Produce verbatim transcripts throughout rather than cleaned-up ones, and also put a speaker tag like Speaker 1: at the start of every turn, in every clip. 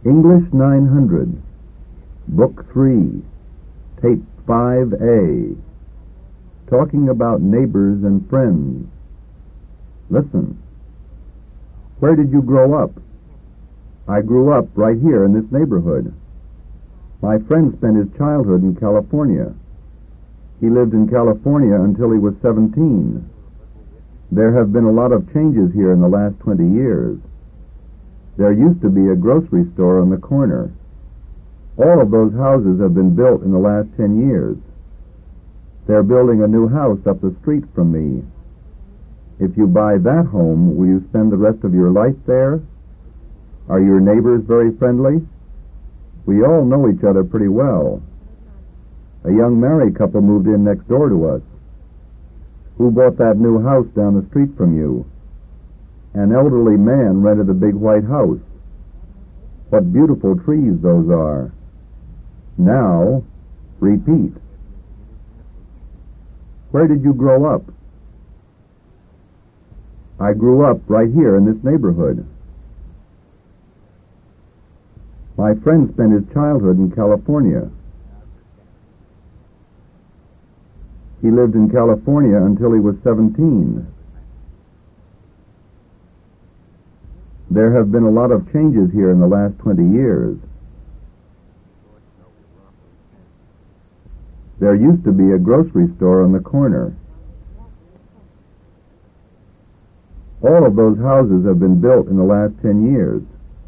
Speaker 1: English nine hundred, Book three, Tape five A, Talking about Neighbors and Friends. Listen. Where did you grow up? I grew up right here in this neighborhood. My friend spent his childhood in California. He lived in California until he was seventeen. There have been a lot of changes here in the last twenty years. There used to be a grocery store on the corner. All of those houses have been built in the last ten years. They're building a new house up the street from me. If you buy that home, will you spend the rest of your life there? Are your neighbors very friendly? We all know each other pretty well. A young married couple moved in next door to us. Who bought that new house down the street from you? An elderly man rented a big white house. What beautiful trees those are. Now, repeat. Where did you grow up? I grew up right here in this neighborhood. My friend spent his childhood in California. He lived in California until he was seventeen. There have been a lot of changes here in the last twenty years. There used to be a grocery store on the corner. All of those houses have been built in the last ten years.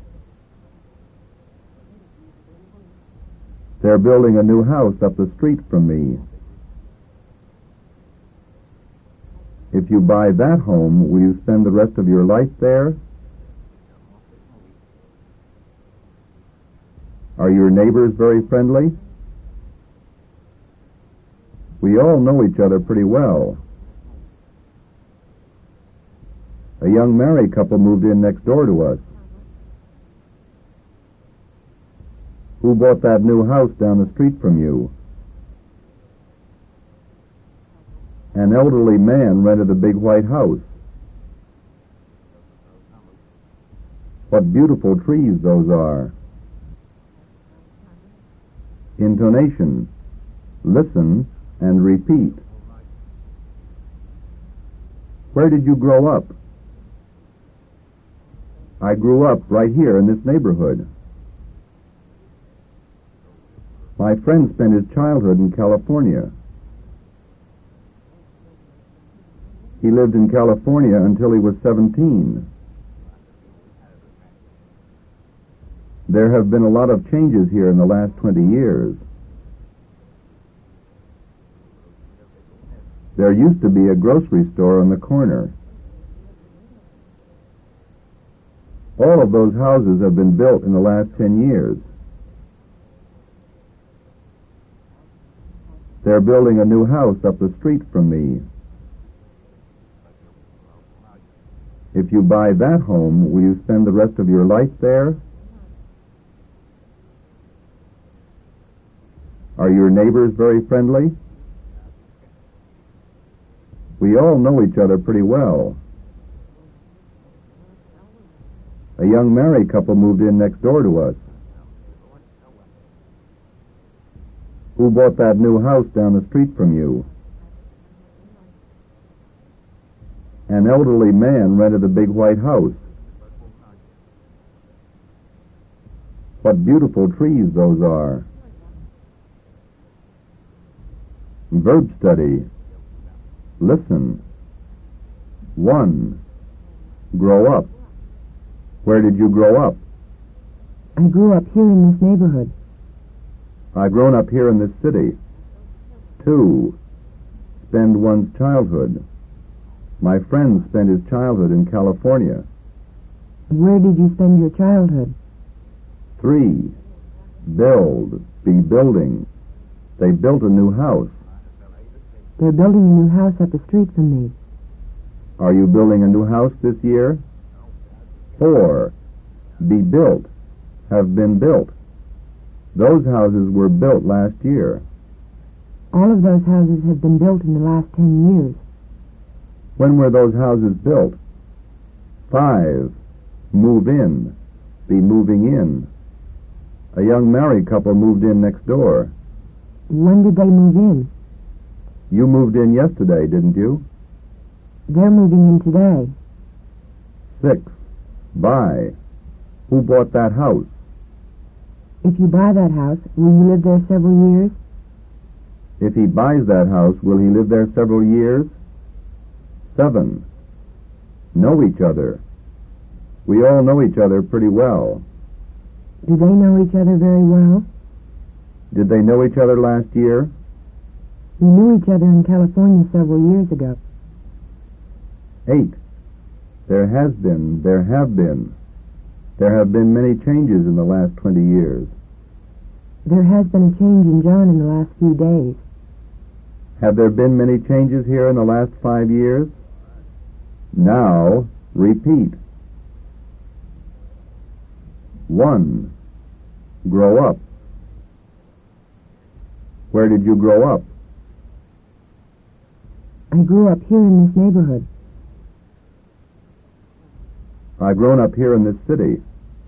Speaker 1: They're building a new house up the street from me. If you buy that home, will you spend the rest of your life there? Are your neighbors very friendly? We all know each other pretty well. A young married couple moved in next door to us. Who bought that new house down the street from you? An elderly man rented a big white house. What beautiful trees those are. Intonation. Listen and repeat. Where did you grow up? I grew up right here in this neighborhood. My friend spent his childhood in California. He lived in California until he was seventeen. There have been a lot of changes here in the last twenty years. There used to be a grocery store on the corner. All of those houses have been built in the last ten years. They're building a new house up the street from me. If you buy that home, will you spend the rest of your life there? Are your neighbors very friendly? We all know each other pretty well. A young married couple moved in next door to us. Who bought that new house down the street from you? An elderly man rented a big white house. What beautiful trees those are. Verb study. Listen. One. Grow up. Where did you grow up?
Speaker 2: I grew up here in this neighborhood.
Speaker 1: I've grown up here in this city. Two. Spend one's childhood. My friend spent his childhood in California.
Speaker 2: Where did you spend your childhood?
Speaker 1: Three. Build. Be building. They built a new house.
Speaker 2: They're building a new house up the street from me.
Speaker 1: Are you building a new house this year? Four. Be built. Have been built. Those houses were built last year.
Speaker 2: All of those houses have been built in the last ten years.
Speaker 1: When were those houses built? Five. Move in. Be moving in. A young married couple moved in next door.
Speaker 2: When did they move in?
Speaker 1: You moved in yesterday, didn't you?
Speaker 2: They're moving in today.
Speaker 1: Six. Buy. Who bought that house?
Speaker 2: If you buy that house, will you live there several years?
Speaker 1: If he buys that house, will he live there several years? Seven. Know each other. We all know each other pretty well.
Speaker 2: Do they know each other very well?
Speaker 1: Did they know each other last year?
Speaker 2: We knew each other in California several years ago.
Speaker 1: Eight. There has been, there have been. There have been many changes in the last twenty years.
Speaker 2: There has been a change in John in the last few days.
Speaker 1: Have there been many changes here in the last five years? Now, repeat. One. Grow up. Where did you grow up?
Speaker 2: I grew up here in this neighborhood.
Speaker 1: I've grown up here in this city.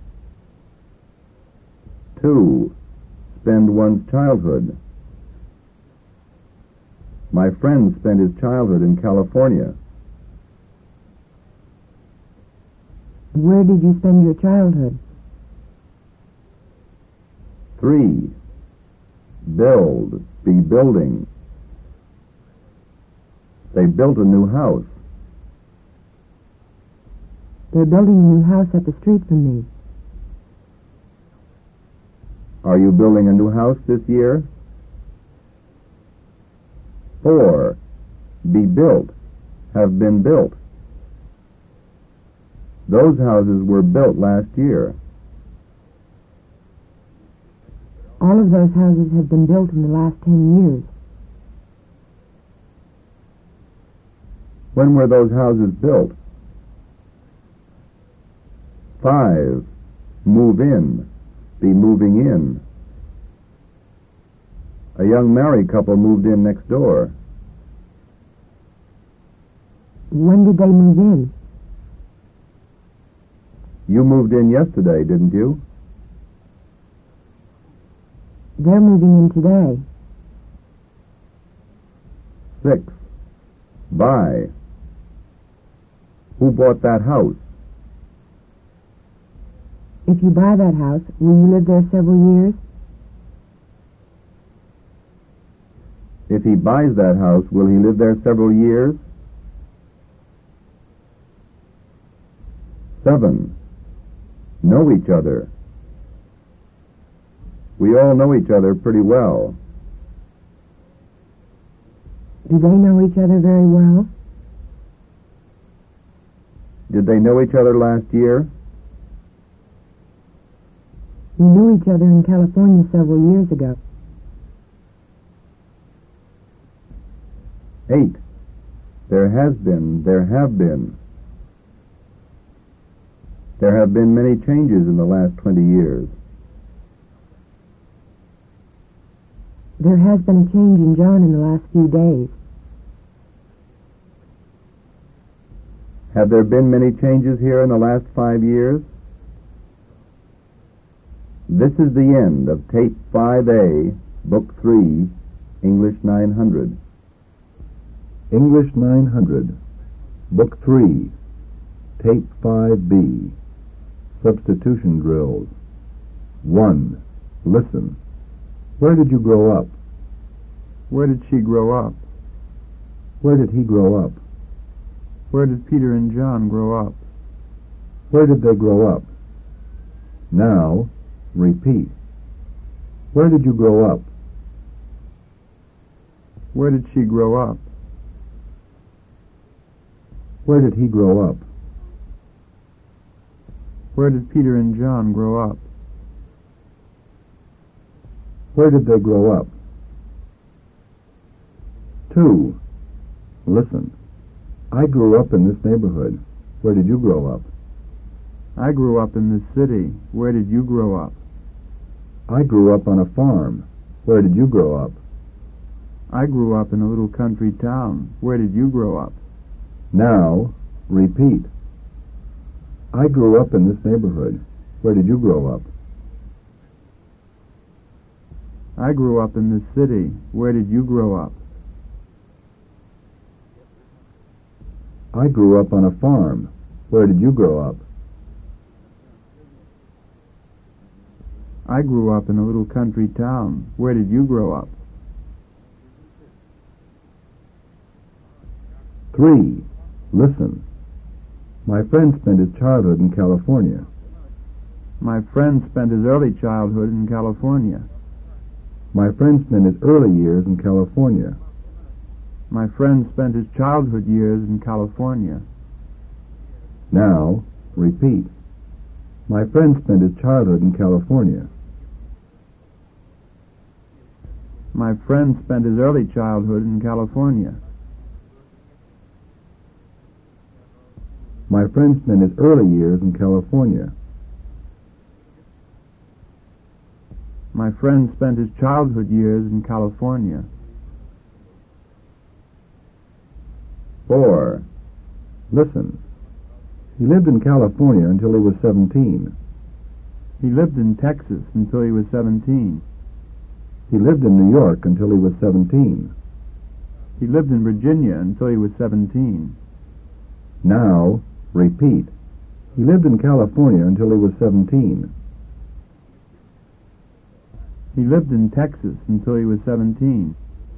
Speaker 1: Two. Spend one's childhood. My friend spent his childhood in California.
Speaker 2: Where did you spend your childhood?
Speaker 1: Three. Build. Be building. They built a new house.
Speaker 2: They're building a new house up the street from me.
Speaker 1: Are you building a new house this year? Four. Be built. Have been built. Those houses were built last year.
Speaker 2: All of those houses have been built in the last ten years.
Speaker 1: When were those houses built? Five. Move in. Be moving in. A young married couple moved in next door.
Speaker 2: When did they move in?
Speaker 1: You moved in yesterday, didn't you?
Speaker 2: They're moving in today.
Speaker 1: Six. Buy. Who bought that house?
Speaker 2: If you buy that house, will you live there several years?
Speaker 1: If he buys that house, will he live there several years? Seven. Know each other. We all know each other pretty well.
Speaker 2: Do they know each other very well?
Speaker 1: Did they know each other last year?
Speaker 2: We knew each other in California several years ago.
Speaker 1: Eight. There has been, there have been. There have been many changes in the last twenty years.
Speaker 2: There has been a change in John in the last few days.
Speaker 1: Have there been many changes here in the last five years? This is the end of Tape five A, Book three, English nine hundred. English nine hundred, Book three, Tape five B, Substitution Drills. one. Listen. Where did you grow up?
Speaker 3: Where did she grow up?
Speaker 1: Where did he grow up?
Speaker 3: Where did Peter and John grow up?
Speaker 1: Where did they grow up? Now, repeat. Where did you grow up?
Speaker 3: Where did she grow up?
Speaker 1: Where did he grow up?
Speaker 3: Where did Peter and John grow up?
Speaker 1: Where did they grow up? Two. Listen. I grew up in this neighborhood. Where did you grow up?
Speaker 3: I grew up in this city. Where did you grow up?
Speaker 1: I grew up on a farm. Where did you grow up?
Speaker 3: I grew up in a little country town. Where did you grow up?
Speaker 1: Now, repeat. I grew up in this neighborhood. Where did you grow up?
Speaker 3: I grew up in the city. Where did you grow up?
Speaker 1: I grew up on a farm. Where did you grow up?
Speaker 3: I grew up in a little country town. Where did you grow up?
Speaker 1: Three. Listen. My friend spent his childhood in California.
Speaker 3: My friend spent his early childhood in California.
Speaker 1: My friend spent his early years in California.
Speaker 3: My friend spent his childhood years in California.
Speaker 1: Now, repeat. My friend spent his childhood in California.
Speaker 3: My friend spent his early childhood in California.
Speaker 1: My friend spent his early years in California.
Speaker 3: My friend spent his childhood years in California.
Speaker 1: Four. Listen. He lived in California until he was seventeen.
Speaker 3: He lived in Texas until he was seventeen.
Speaker 1: He lived in New York until he was seventeen.
Speaker 3: He lived in Virginia until he was seventeen.
Speaker 1: Now, repeat. He lived in California until he was seventeen.
Speaker 3: He lived in Texas until he was seventeen.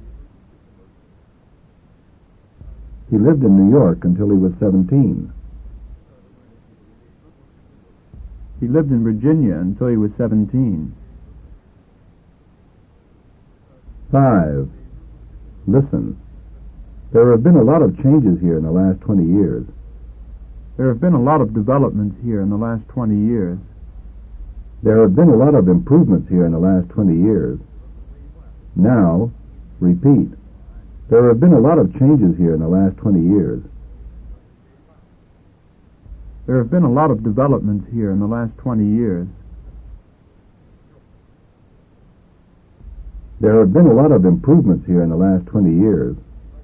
Speaker 1: He lived in New York until he was seventeen.
Speaker 3: He lived in Virginia until he was seventeen.
Speaker 1: Five. Listen. There have been a lot of changes here in the last twenty years.
Speaker 3: There have been a lot of developments here in the last twenty years.
Speaker 1: There have been a lot of improvements here in the last twenty years. Now, repeat. There have been a lot of changes here in the last twenty years.
Speaker 3: There have been a lot of developments here in the last twenty years.
Speaker 1: There have been a lot of improvements here in the last twenty years.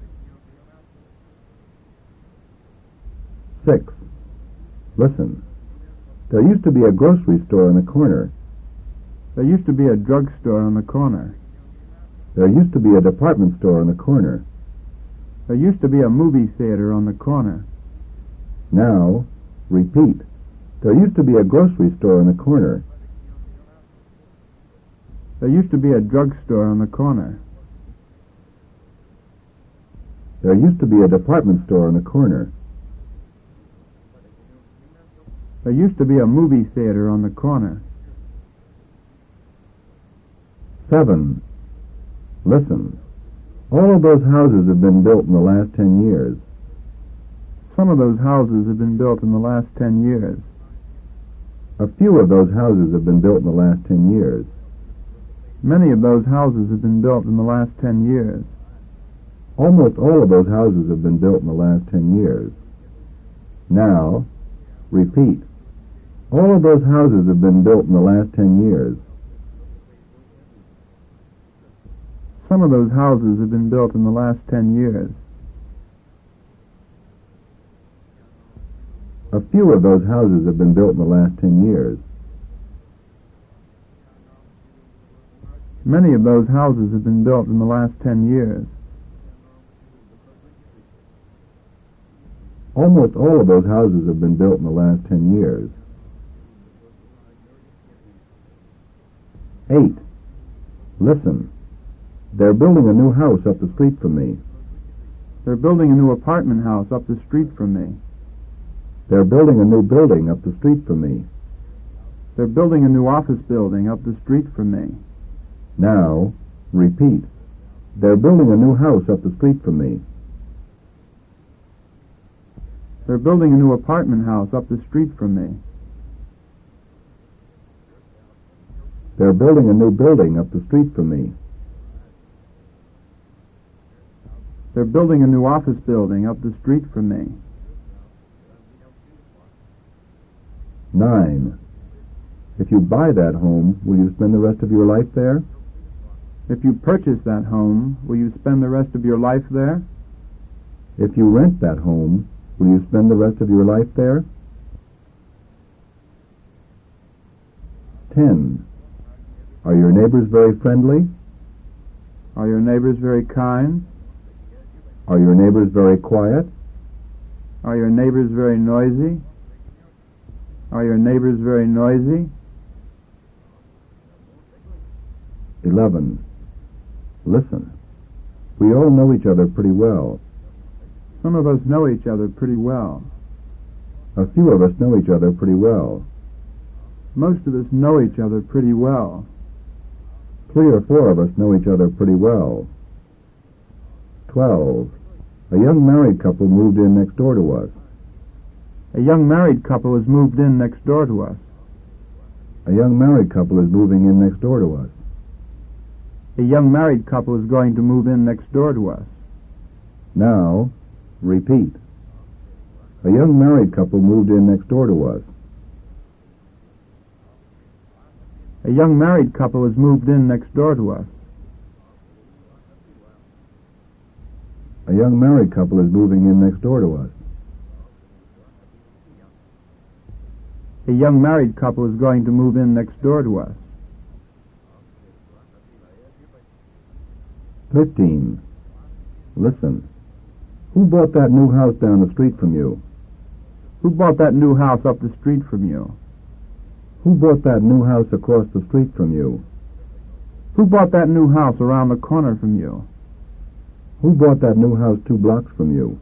Speaker 1: Six. Listen. There used to be a grocery store on the corner.
Speaker 3: There used to be a drugstore on the corner.
Speaker 1: There used to be a department store on the corner.
Speaker 3: There used to be a movie theater on the corner.
Speaker 1: Now, repeat. There used to be a grocery store on the corner.
Speaker 3: There used to be a drugstore on the corner.
Speaker 1: There used to be a department store on the corner.
Speaker 3: There used to be a movie theater on the corner.
Speaker 1: Seven. Listen. All of those houses have been built in the last ten years.
Speaker 3: Some of those houses have been built in the last ten years.
Speaker 1: A few of those houses have been built in the last ten years.
Speaker 3: Many of those houses have been built in the last ten years.
Speaker 1: Almost all of those houses have been built in the last ten years. Now, repeat. All of those houses have been built in the last ten years.
Speaker 3: Some of those houses have been built in the last ten years.
Speaker 1: A few of those houses have been built in the last ten years.
Speaker 3: Many of those houses have been built in the last ten years.
Speaker 1: Almost all of those houses have been built in the last ten years. Eight. Listen. They're building a new house up the street from me.
Speaker 3: They're building a new apartment house up the street from me.
Speaker 1: They're building a new building up the street from me.
Speaker 3: They're building a new office building up the street from me.
Speaker 1: Now, repeat. They're building a new house up the street from me.
Speaker 3: They're building a new apartment house up the street from me.
Speaker 1: They're building a new building up the street from me.
Speaker 3: They're building a new office building up the street from me.
Speaker 1: Nine. If you buy that home, will you spend the rest of your life there?
Speaker 3: If you purchase that home, will you spend the rest of your life there?
Speaker 1: If you rent that home, will you spend the rest of your life there? Ten. Are your neighbors very friendly?
Speaker 3: Are your neighbors very kind?
Speaker 1: Are your neighbors very quiet?
Speaker 3: Are your neighbors very noisy? Are your neighbors very noisy?
Speaker 1: Eleven. Listen. We all know each other pretty well.
Speaker 3: Some of us know each other pretty well.
Speaker 1: A few of us know each other pretty well.
Speaker 3: Most of us know each other pretty well.
Speaker 1: Three or four of us know each other pretty well. Twelve. A young married couple moved in next door to us.
Speaker 3: A young married couple has moved in next door to us.
Speaker 1: A young married couple is moving in next door to us.
Speaker 3: A young married couple is going to move in next door to us.
Speaker 1: Now, repeat. A young married couple moved in next door to us.
Speaker 3: A young married couple has moved in next door to us.
Speaker 1: A young married couple is moving in next door to us.
Speaker 3: A young married couple is going to move in next door to us.
Speaker 1: Fifteen. Listen. Who bought that new house down the street from you?
Speaker 3: Who bought that new house up the street from you?
Speaker 1: Who bought that new house across the street from you?
Speaker 3: Who bought that new house around the corner from you?
Speaker 1: Who bought that new house two blocks from you?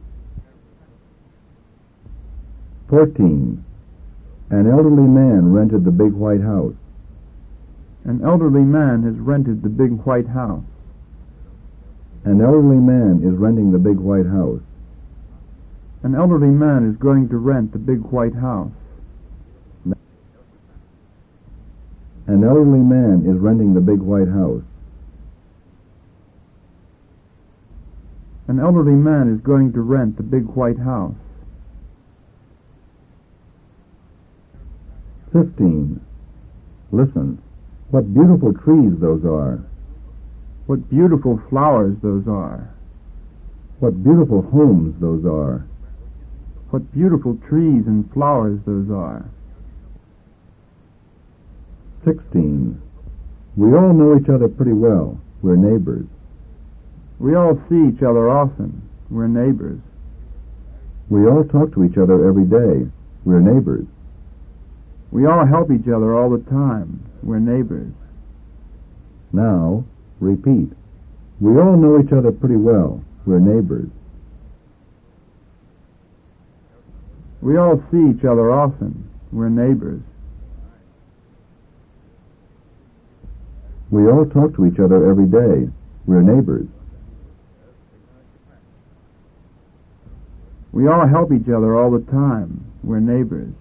Speaker 1: Fourteen. An elderly man rented the big white house.
Speaker 3: An elderly man has rented the big white house.
Speaker 1: An elderly man is renting the big white house.
Speaker 3: An elderly man is going to rent the big white house.
Speaker 1: An elderly man is renting the big white house.
Speaker 3: An elderly man is going to rent the big white house.
Speaker 1: Fifteen. Listen. What beautiful trees those are.
Speaker 3: What beautiful flowers those are.
Speaker 1: What beautiful homes those are.
Speaker 3: What beautiful trees and flowers those are.
Speaker 1: Sixteen. We all know each other pretty well. We're neighbors.
Speaker 3: We all see each other often. We're neighbors.
Speaker 1: We all talk to each other every day. We're neighbors.
Speaker 3: We all help each other all the time. We're neighbors.
Speaker 1: Now, repeat. We all know each other pretty well. We're neighbors.
Speaker 3: We all see each other often. We're neighbors.
Speaker 1: We all talk to each other every day. We're neighbors.
Speaker 3: We all help each other all the time. We're neighbors.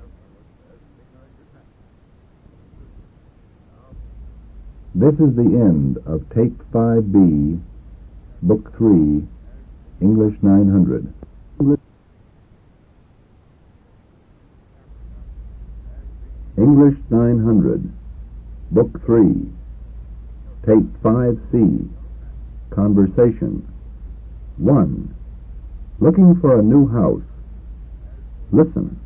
Speaker 1: This is the end of Tape five B, Book three, English nine hundred. English nine hundred, Book three, Tape five C, Conversation. one. Looking for a new house. Listen.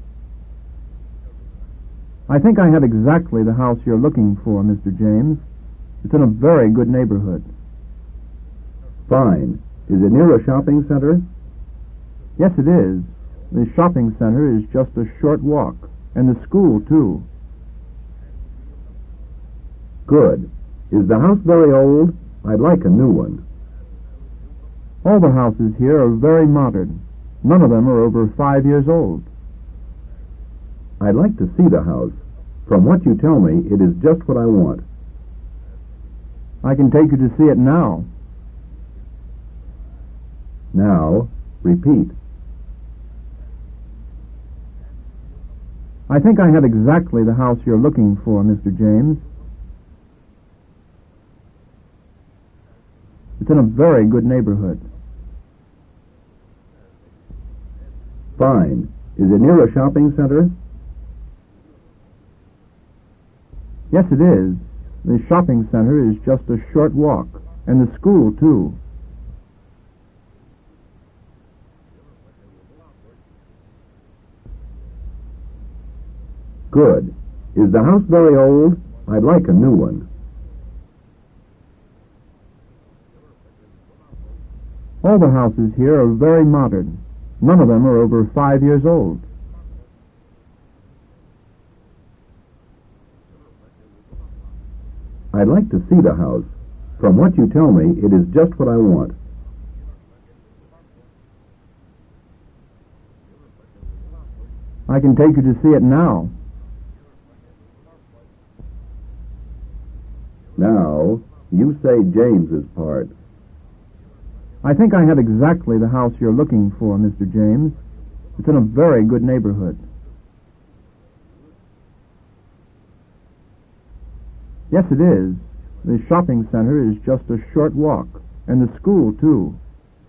Speaker 3: I think I have exactly the house you're looking for, Mister James. It's in a very good neighborhood.
Speaker 1: Fine. Is it near a shopping center?
Speaker 3: Yes, it is. The shopping center is just a short walk, and the school, too.
Speaker 1: Good. Is the house very old? I'd like a new one.
Speaker 3: All the houses here are very modern. None of them are over five years old.
Speaker 1: I'd like to see the house. From what you tell me, it is just what I want.
Speaker 3: I can take you to see it now.
Speaker 1: Now, repeat.
Speaker 3: I think I have exactly the house you're looking for, Mister James. It's in a very good neighborhood.
Speaker 1: Fine. Is it near a shopping center?
Speaker 3: Yes, it is. The shopping center is just a short walk, and the school, too.
Speaker 1: Good. Is the house very old? I'd like a new one.
Speaker 3: All the houses here are very modern. None of them are over five years old.
Speaker 1: I'd like to see the house. From what you tell me, it is just what I want.
Speaker 3: I can take you to see it now.
Speaker 1: Now, you say James's part.
Speaker 3: I think I have exactly the house you're looking for, Mister James. It's in a very good neighborhood. Yes, it is. The shopping center is just a short walk, and the school, too.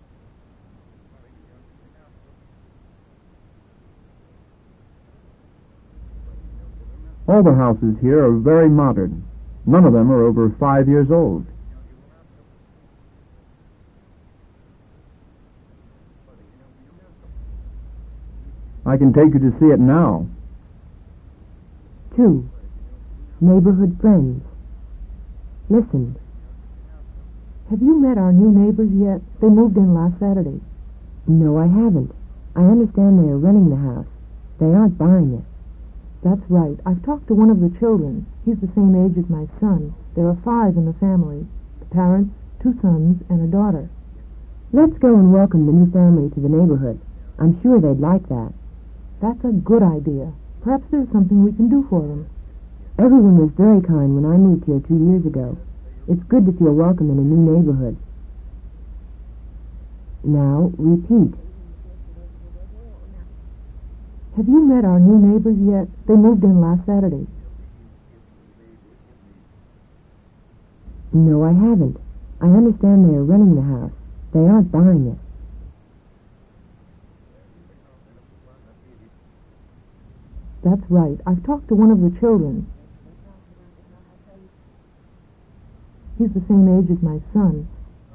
Speaker 3: All the houses here are very modern. None of them are over five years old. I can take you to see it now.
Speaker 2: Two. Neighborhood friends. Listen. Have you met our new neighbors yet? They moved in last Saturday. No, I haven't. I understand they are renting the house. They aren't buying it. That's right. I've talked to one of the children. He's the same age as my son. There are five in the family. The parents, two sons, and a daughter. Let's go and welcome the new family to the neighborhood. I'm sure they'd like that. That's a good idea. Perhaps there's something we can do for them. Everyone was very kind when I moved here two years ago. It's good to feel welcome in a new neighborhood. Now, repeat. Have you met our new neighbors yet? They moved in last Saturday. No, I haven't. I understand they are renting the house. They aren't buying it. That's right. I've talked to one of the children. He's the same age as my son.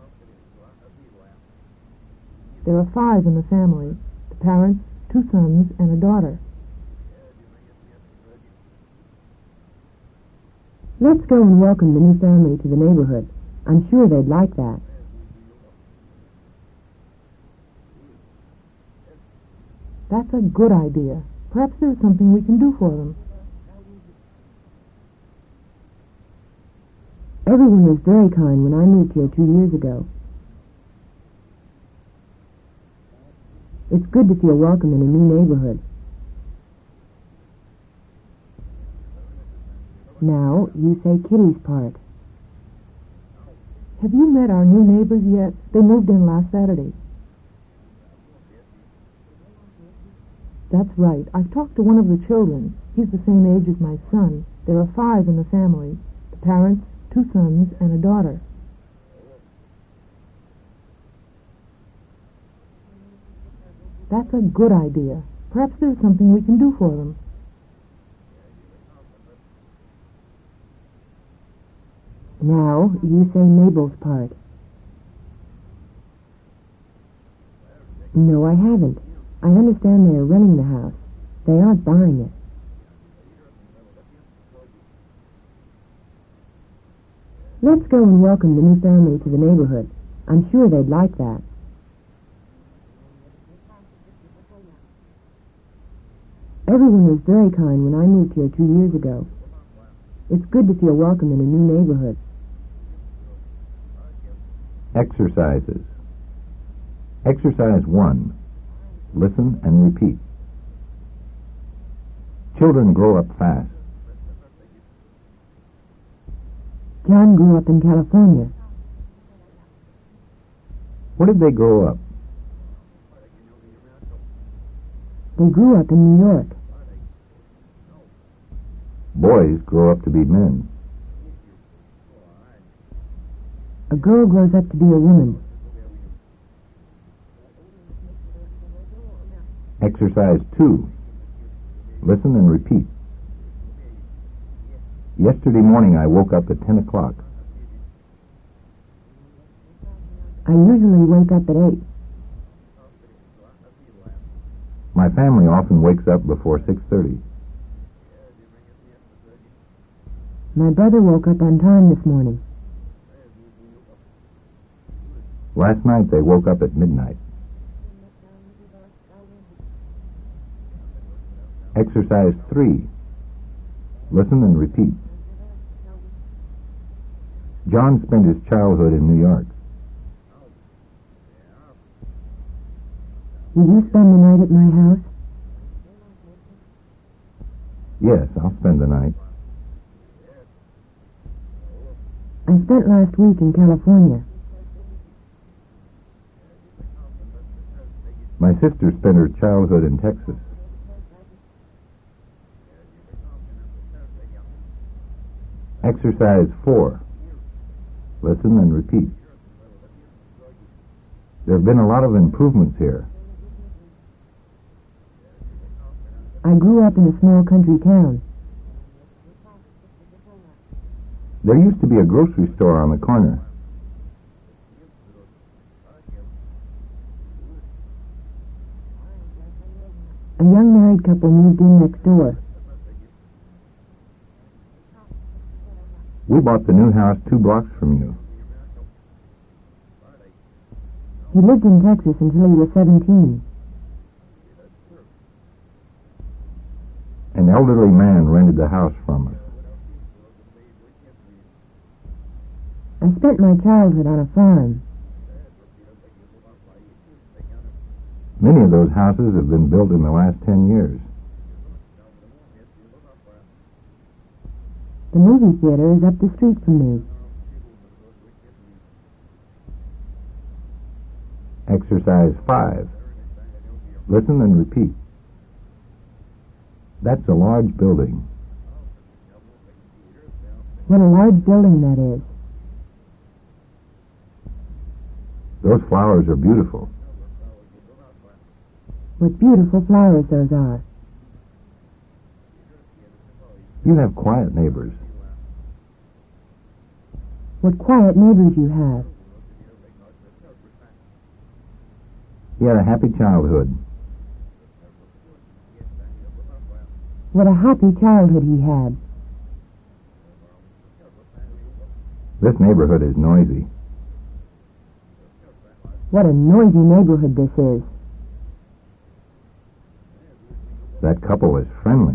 Speaker 2: There are five in the family. The parents, two sons, and a daughter. Let's go and welcome the new family to the neighborhood. I'm sure they'd like that. That's a good idea. Perhaps there's something we can do for them. Everyone was very kind when I moved here two years ago. It's good to feel welcome in a new neighborhood. Now, you say Kitty's part. Have you met our new neighbors yet? They moved in last Saturday. That's right. I've talked to one of the children. He's the same age as my son. There are five in the family. The parents, two sons, and a daughter. That's a good idea. Perhaps there's something we can do for them. Now, you say Mabel's part. No, I haven't. I understand they are renting the house. They aren't buying it. Let's go and welcome the new family to the neighborhood. I'm sure they'd like that. Everyone was very kind when I moved here two years ago. It's good to feel welcome in a new neighborhood.
Speaker 1: Exercises. Exercise one. Listen and repeat. Children grow up fast.
Speaker 2: John grew up in California.
Speaker 1: Where did they grow up?
Speaker 2: They grew up in New York.
Speaker 1: Boys grow up to be men.
Speaker 2: A girl grows up to be a woman.
Speaker 1: Exercise two. Listen and repeat. Yesterday morning I woke up at ten o'clock.
Speaker 2: I usually wake up at eight.
Speaker 1: My family often wakes up before six thirty.
Speaker 2: My brother woke up on time this morning.
Speaker 4: Last night they woke up at midnight. Exercise three. Listen and repeat. John spent his childhood in New York.
Speaker 2: Will you spend the night at my house?
Speaker 4: Yes, I'll spend the night.
Speaker 2: I spent last week in California.
Speaker 4: My sister spent her childhood in Texas. Exercise four. Listen and repeat. There have been a lot of improvements here.
Speaker 2: I grew up in a small country town.
Speaker 4: There used to be a grocery store on the corner.
Speaker 2: A young married couple moved in next door.
Speaker 4: We bought the new house two blocks from you.
Speaker 2: He lived in Texas until he was seventeen.
Speaker 4: An elderly man rented the house from us.
Speaker 2: I spent my childhood on a farm.
Speaker 4: Many of those houses have been built in the last ten years.
Speaker 2: The movie theater is up the street from me.
Speaker 4: Exercise five. Listen and repeat. That's a large building.
Speaker 2: What a large building that is.
Speaker 4: Those flowers are beautiful.
Speaker 2: What beautiful flowers those are.
Speaker 4: You have quiet neighbors.
Speaker 2: What quiet neighbors you have.
Speaker 4: You had a happy childhood.
Speaker 2: What a happy childhood he had.
Speaker 4: This neighborhood is noisy.
Speaker 2: What a noisy neighborhood this is.
Speaker 4: That couple is friendly.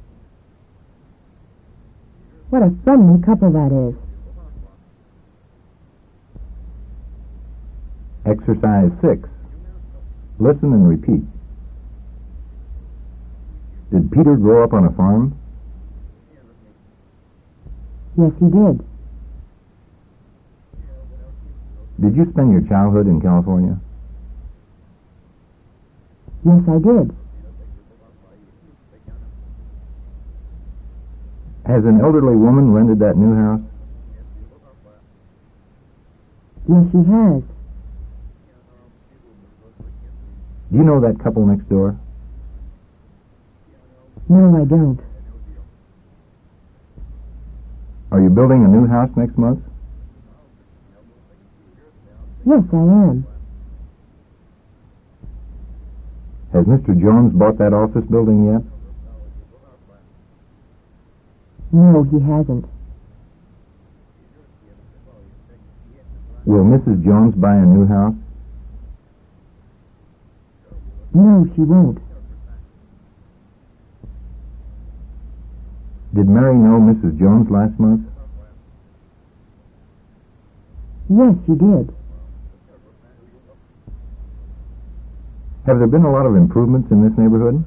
Speaker 2: What a friendly couple that is.
Speaker 4: Exercise six. Listen and repeat. Did Peter grow up on a farm?
Speaker 2: Yes, he did.
Speaker 4: Did you spend your childhood in California?
Speaker 2: Yes, I did.
Speaker 4: Has an elderly woman rented that new house?
Speaker 2: Yes, she has.
Speaker 4: Do you know that couple next door?
Speaker 2: No, I don't.
Speaker 4: Are you building a new house next month?
Speaker 2: Yes, I am.
Speaker 4: Has Mister Jones bought that office building yet?
Speaker 2: No, he hasn't.
Speaker 4: Will Missus Jones buy a new house?
Speaker 2: No, she won't.
Speaker 4: Did Mary know Missus Jones last month?
Speaker 2: Yes, she did.
Speaker 4: Have there been a lot of improvements in this neighborhood?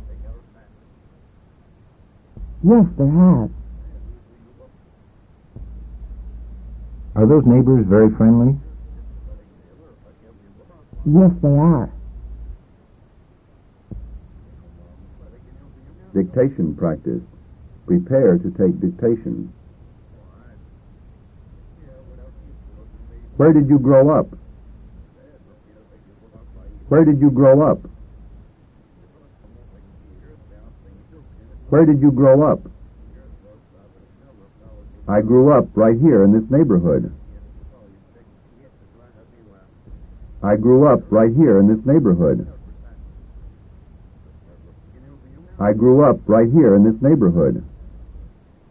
Speaker 2: Yes, there have.
Speaker 4: Are those neighbors very friendly?
Speaker 2: Yes, they are.
Speaker 1: Dictation practice. Prepare to take dictation. Where did you grow up? Where did you grow up? Where did you grow up? I grew up right here in this neighborhood. I grew up right here in this neighborhood. I grew up right here in this neighborhood.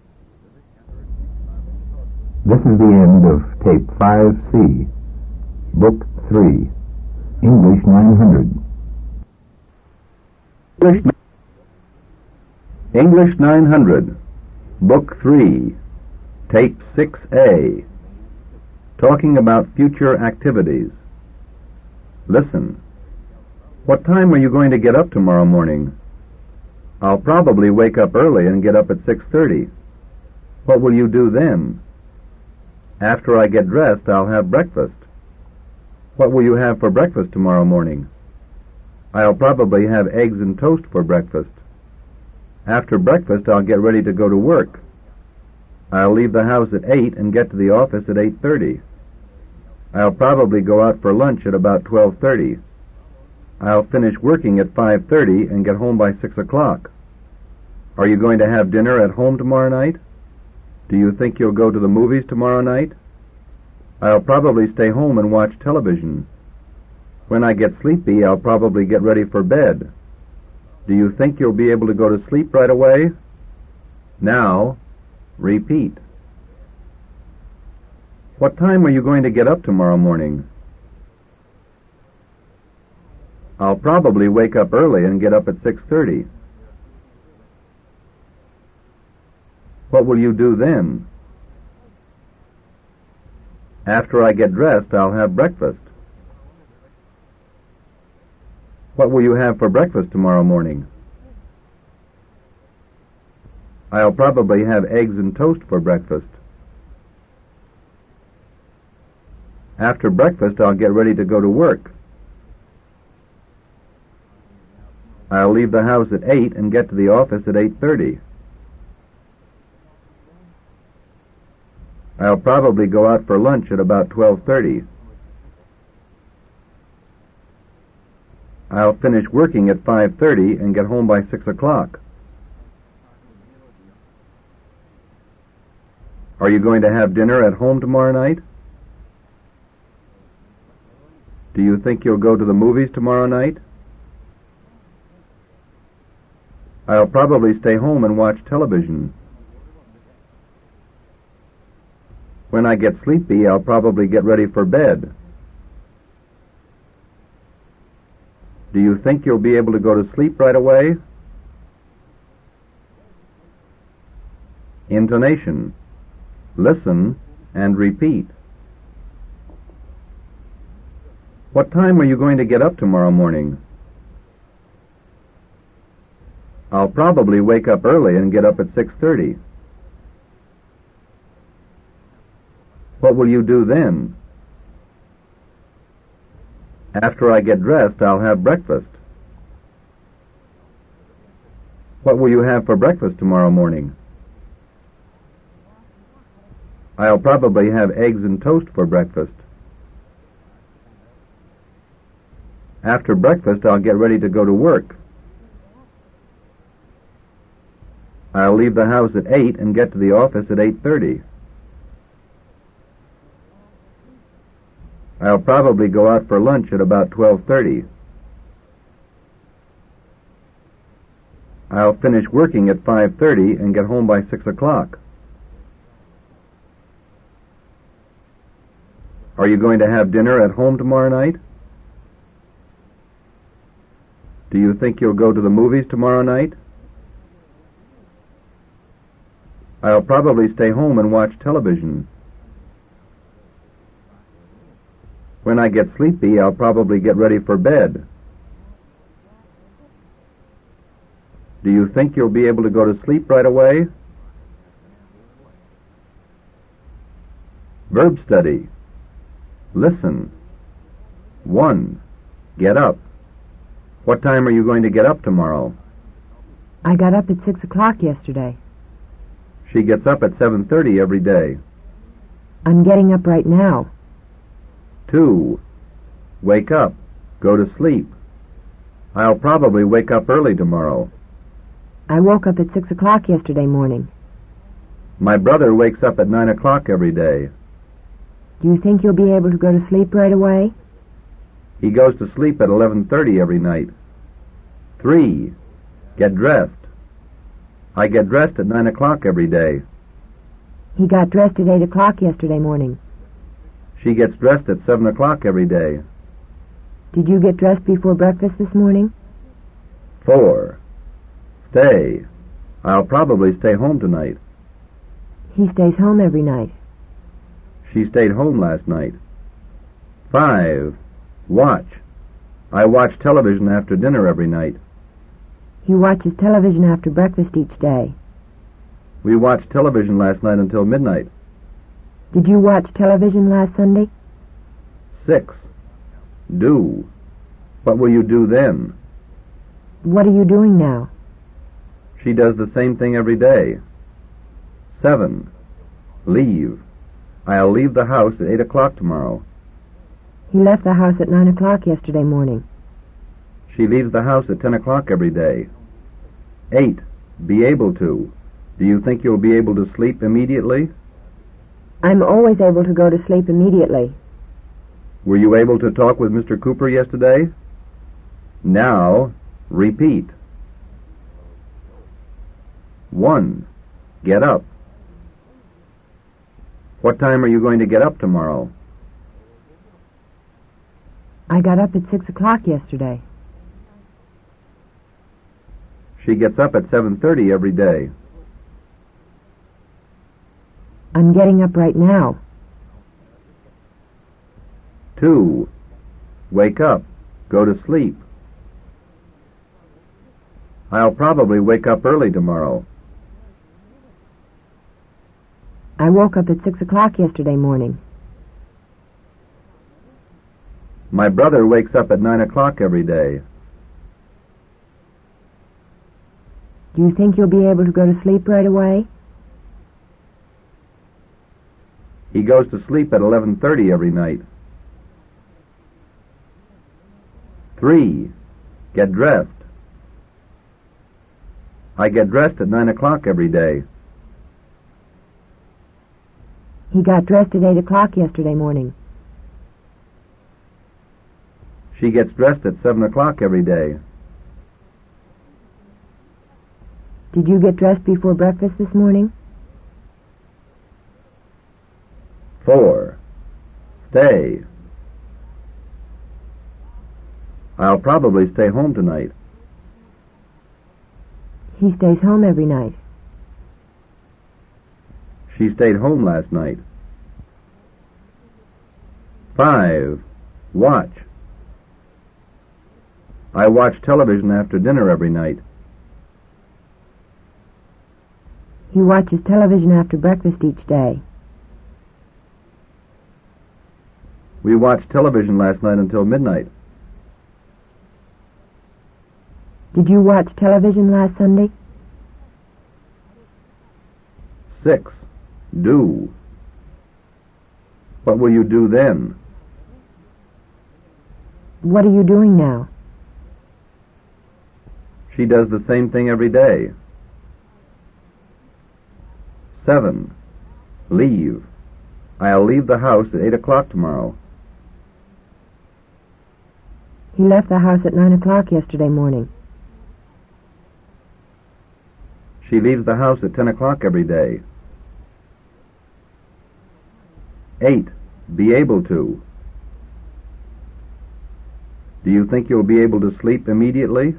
Speaker 4: This is the end of tape five C. Book three, English nine hundred.
Speaker 1: English, English nine hundred, Book three, Tape six A, Talking about Future Activities. Listen. What time are you going to get up tomorrow morning? I'll probably wake up early and get up at six thirty. What will you do then? After I get dressed, I'll have breakfast. What will you have for breakfast tomorrow morning? I'll probably have eggs and toast for breakfast. After breakfast, I'll get ready to go to work. I'll leave the house at eight and get to the office at eight thirty. I'll probably go out for lunch at about twelve thirty. I'll finish working at five thirty and get home by six o'clock. Are you going to have dinner at home tomorrow night? Do you think you'll go to the movies tomorrow night? I'll probably stay home and watch television. When I get sleepy, I'll probably get ready for bed. Do you think you'll be able to go to sleep right away? Now, repeat. What time are you going to get up tomorrow morning? I'll probably wake up early and get up at six thirty. What will you do then? After I get dressed, I'll have breakfast. What will you have for breakfast tomorrow morning? I'll probably have eggs and toast for breakfast. After breakfast, I'll get ready to go to work. I'll leave the house at eight and get to the office at eight thirty. I'll probably go out for lunch at about twelve thirty. I'll finish working at five thirty and get home by six o'clock. Are you going to have dinner at home tomorrow night? Do you think you'll go to the movies tomorrow night? I'll probably stay home and watch television. When I get sleepy, I'll probably get ready for bed. Do you think you'll be able to go to sleep right away? Intonation. Listen and repeat. What time are you going to get up tomorrow morning? I'll probably wake up early and get up at six thirty. What will you do then? After I get dressed, I'll have breakfast. What will you have for breakfast tomorrow morning? I'll probably have eggs and toast for breakfast. After breakfast, I'll get ready to go to work. I'll leave the house at eight and get to the office at eight thirty. I'll probably go out for lunch at about twelve thirty. I'll finish working at five thirty and get home by six o'clock. Are you going to have dinner at home tomorrow night? Do you think you'll go to the movies tomorrow night? I'll probably stay home and watch television. When I get sleepy, I'll probably get ready for bed. Do you think you'll be able to go to sleep right away? Verb study. Listen. One. Get up. What time are you going to get up tomorrow?
Speaker 2: I got up at six o'clock yesterday.
Speaker 1: She gets up at seven thirty every day.
Speaker 2: I'm getting up right now.
Speaker 1: Two. Wake up. Go to sleep. I'll probably wake up early tomorrow.
Speaker 2: I woke up at six o'clock yesterday morning.
Speaker 1: My brother wakes up at nine o'clock every day.
Speaker 2: Do you think you'll be able to go to sleep right away?
Speaker 1: He goes to sleep at eleven thirty every night. Three. Get dressed. I get dressed at nine o'clock every day.
Speaker 2: He got dressed at eight o'clock yesterday morning.
Speaker 1: She gets dressed at seven o'clock every day.
Speaker 2: Did you get dressed before breakfast this morning?
Speaker 1: Four. Stay. I'll probably stay home tonight.
Speaker 2: He stays home every night.
Speaker 1: She stayed home last night. Five. Watch. I watch television after dinner every night.
Speaker 2: He watches television after breakfast each day.
Speaker 1: We watched television last night until midnight.
Speaker 2: Did you watch television last Sunday?
Speaker 1: Six. Do. What will you do then?
Speaker 2: What are you doing now?
Speaker 1: She does the same thing every day. Seven. Leave. I'll leave the house at eight o'clock tomorrow.
Speaker 2: He left the house at nine o'clock yesterday morning.
Speaker 1: She leaves the house at ten o'clock every day. Eight. Be able to. Do you think you'll be able to sleep immediately?
Speaker 2: I'm always able to go to sleep immediately.
Speaker 1: Were you able to talk with Mister Cooper yesterday? Now, repeat. One. Get up. What time are you going to get up tomorrow?
Speaker 2: I got up at six o'clock yesterday.
Speaker 1: She gets up at seven thirty every day.
Speaker 2: I'm getting up right now.
Speaker 1: Two. Wake up. Go to sleep. I'll probably wake up early tomorrow.
Speaker 2: I woke up at six o'clock yesterday morning.
Speaker 1: My brother wakes up at nine o'clock every day.
Speaker 2: Do you think you'll be able to go to sleep right away?
Speaker 1: He goes to sleep at eleven thirty every night. Three. Get dressed. I get dressed at nine o'clock every day.
Speaker 2: He got dressed at eight o'clock yesterday morning.
Speaker 1: She gets dressed at seven o'clock every day.
Speaker 2: Did you get dressed before breakfast this morning?
Speaker 1: Four. Stay. I'll probably stay home tonight.
Speaker 2: He stays home every night.
Speaker 1: She stayed home last night. Five. Watch. I watch television after dinner every night.
Speaker 2: He watches television after breakfast each day.
Speaker 1: We watched television last night until midnight.
Speaker 2: Did you watch television last Sunday?
Speaker 1: Six. Do. What will you do then?
Speaker 2: What are you doing now?
Speaker 1: She does the same thing every day. Seven. Leave. I'll leave the house at eight o'clock tomorrow.
Speaker 2: He left the house at nine o'clock yesterday morning.
Speaker 1: She leaves the house at ten o'clock every day. Eight. Be able to. Do you think you'll be able to sleep immediately?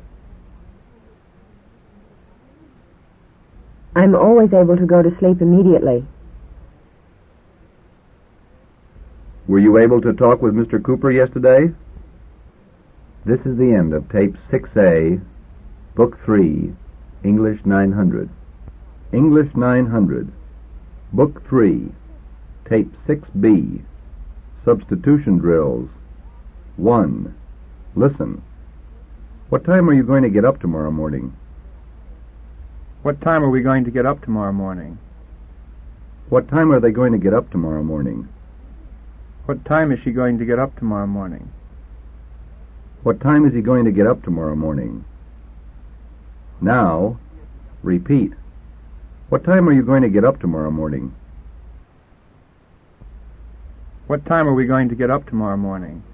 Speaker 2: I'm always able to go to sleep immediately.
Speaker 1: Were you able to talk with Mister Cooper yesterday? This is the end of Tape six A, Book three, English nine hundred. English nine hundred, Book three, Tape six B, Substitution Drills. one. Listen. What time are you going to get up tomorrow morning?
Speaker 3: What time are we going to get up tomorrow morning?
Speaker 1: What time are they going to get up tomorrow morning?
Speaker 3: What time is she going to get up tomorrow morning?
Speaker 1: What time is he going to get up tomorrow morning? Now, repeat. What time are you going to get up tomorrow morning?
Speaker 3: What time are we going to get up tomorrow morning?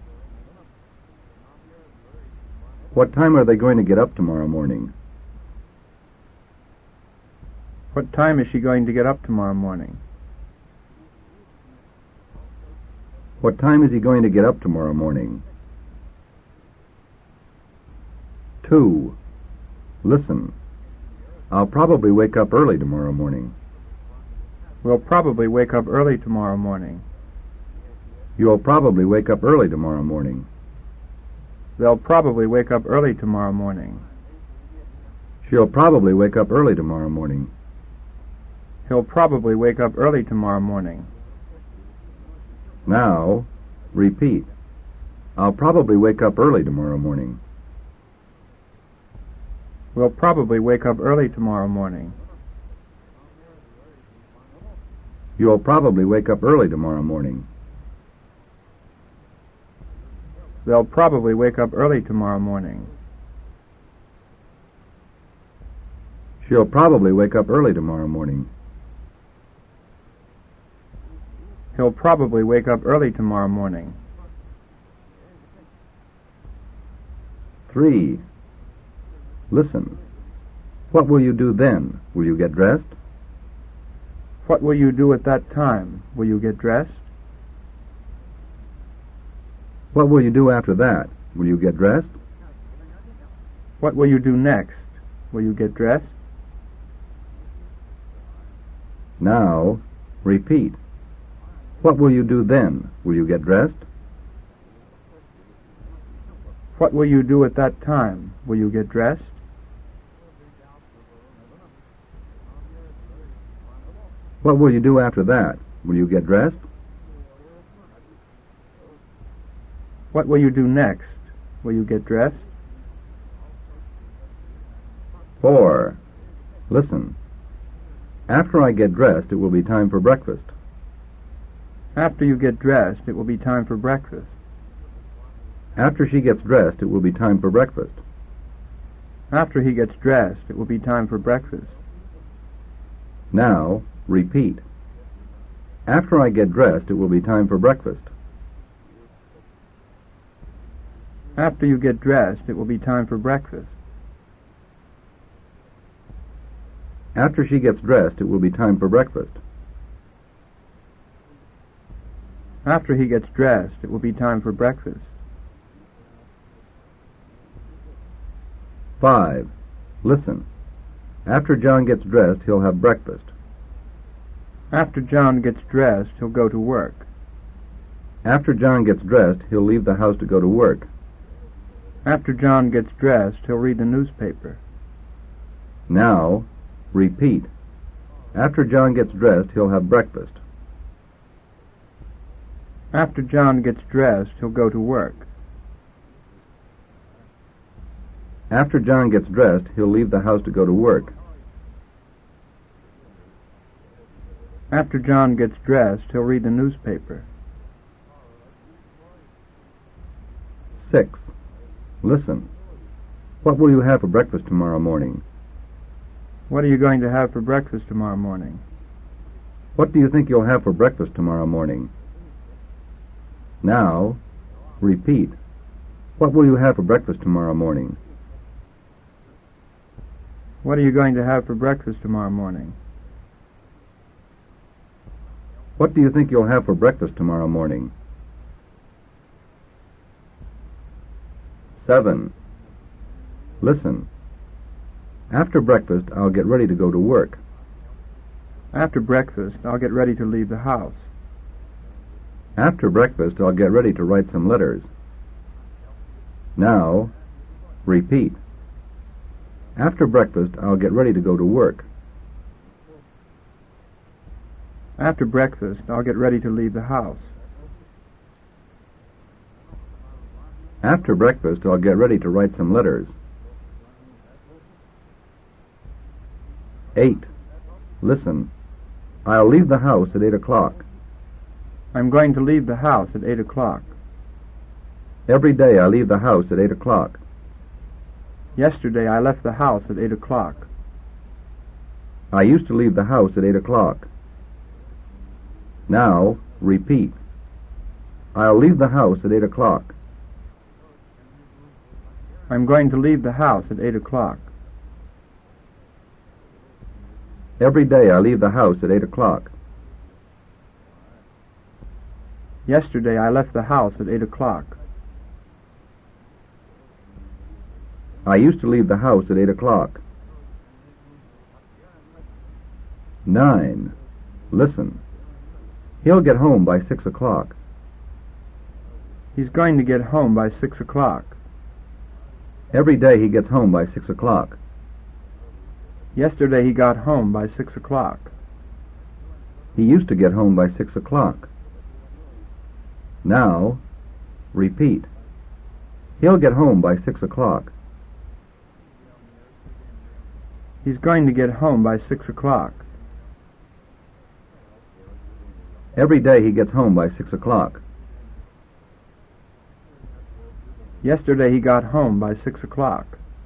Speaker 1: What time are they going to get up tomorrow morning?
Speaker 3: What time is she going to get up tomorrow morning?
Speaker 1: What time is he going to get up tomorrow morning? Two. Listen. I'll probably wake up early tomorrow morning.
Speaker 3: We'll probably wake up early tomorrow morning.
Speaker 1: You'll probably wake up early tomorrow morning.
Speaker 3: They'll probably wake up early tomorrow morning.
Speaker 1: She'll probably wake up early tomorrow morning.
Speaker 3: He'll probably wake up early tomorrow morning.
Speaker 1: Now, repeat. I'll probably wake up early tomorrow morning.
Speaker 3: We'll probably wake up early tomorrow morning.
Speaker 1: You'll probably wake up early tomorrow morning.
Speaker 3: They'll probably wake up early tomorrow morning.
Speaker 1: She'll probably wake up early tomorrow morning.
Speaker 3: He'll probably wake up early tomorrow morning.
Speaker 1: Three. Listen. What will you do then? Will you get dressed?
Speaker 3: What will you do at that time? Will you get dressed?
Speaker 1: What will you do after that? Will you get dressed?
Speaker 3: What will you do next? Will you get dressed?
Speaker 1: Now, repeat. What will you do then? Will you get dressed?
Speaker 3: What will you do at that time? Will you get dressed?
Speaker 1: What will you do after that? Will you get dressed?
Speaker 3: What will you do next? Will you get dressed?
Speaker 1: Four. Listen. After I get dressed, it will be time for breakfast.
Speaker 3: After you get dressed, it will be time for breakfast.
Speaker 1: After she gets dressed, it will be time for breakfast.
Speaker 3: After he gets dressed, it will be time for breakfast.
Speaker 1: Now, repeat. After I get dressed, it will be time for breakfast.
Speaker 3: After you get dressed, it will be time for breakfast.
Speaker 1: After she gets dressed, it will be time for breakfast.
Speaker 3: After he gets dressed, it will be time for breakfast.
Speaker 1: Five. Listen. After John gets dressed, he'll have breakfast.
Speaker 3: After John gets dressed, he'll go to work.
Speaker 1: After John gets dressed, he'll leave the house to go to work.
Speaker 3: After John gets dressed, he'll read the newspaper.
Speaker 1: Now, repeat. After John gets dressed, he'll have breakfast.
Speaker 3: After John gets dressed, he'll go to work.
Speaker 1: After John gets dressed, he'll leave the house to go to work.
Speaker 3: After John gets dressed, he'll read the newspaper.
Speaker 1: Six. Listen. What will you have for breakfast tomorrow morning?
Speaker 3: What are you going to have for breakfast tomorrow morning?
Speaker 1: What do you think you'll have for breakfast tomorrow morning? Now, repeat. What will you have for breakfast tomorrow morning?
Speaker 3: What are you going to have for breakfast tomorrow morning?
Speaker 1: What do you think you'll have for breakfast tomorrow morning? Seven. Listen. After breakfast, I'll get ready to go to work.
Speaker 3: After breakfast, I'll get ready to leave the house.
Speaker 1: After breakfast, I'll get ready to write some letters. Now, repeat. After breakfast, I'll get ready to go to work.
Speaker 3: After breakfast, I'll get ready to leave the house.
Speaker 1: After breakfast, I'll get ready to write some letters. Eight. Listen. I'll leave the house at eight o'clock.
Speaker 3: I'm going to leave the house at eight o'clock.
Speaker 1: Every day I leave the house at eight o'clock.
Speaker 3: Yesterday I left the house at eight o'clock.
Speaker 1: I used to leave the house at eight o'clock. Now, repeat. I'll leave the house at eight o'clock.
Speaker 3: I'm going to leave the house at eight o'clock.
Speaker 1: Every day I leave the house at eight o'clock.
Speaker 3: Yesterday I left the house at eight o'clock.
Speaker 1: I used to leave the house at eight o'clock. Nine. Listen. He'll get home by six o'clock.
Speaker 3: He's going to get home by six o'clock.
Speaker 1: Every day he gets home by six o'clock.
Speaker 3: Yesterday he got home by six o'clock.
Speaker 1: He used to get home by six o'clock. Now, repeat. He'll get home by six o'clock.
Speaker 3: He's going to get home by six o'clock.
Speaker 1: Every day he gets home by six o'clock.
Speaker 3: Yesterday he got home by six o'clock.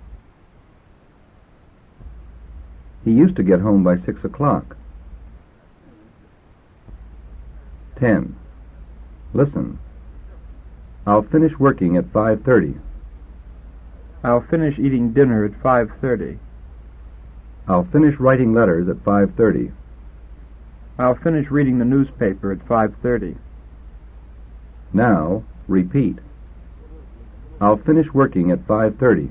Speaker 1: He used to get home by six o'clock. Ten. Listen. I'll finish working at five thirty.
Speaker 3: I'll finish eating dinner at five thirty.
Speaker 1: I'll finish writing letters at five thirty.
Speaker 3: I'll finish reading the newspaper at five thirty.
Speaker 1: Now, repeat. I'll finish working at five thirty.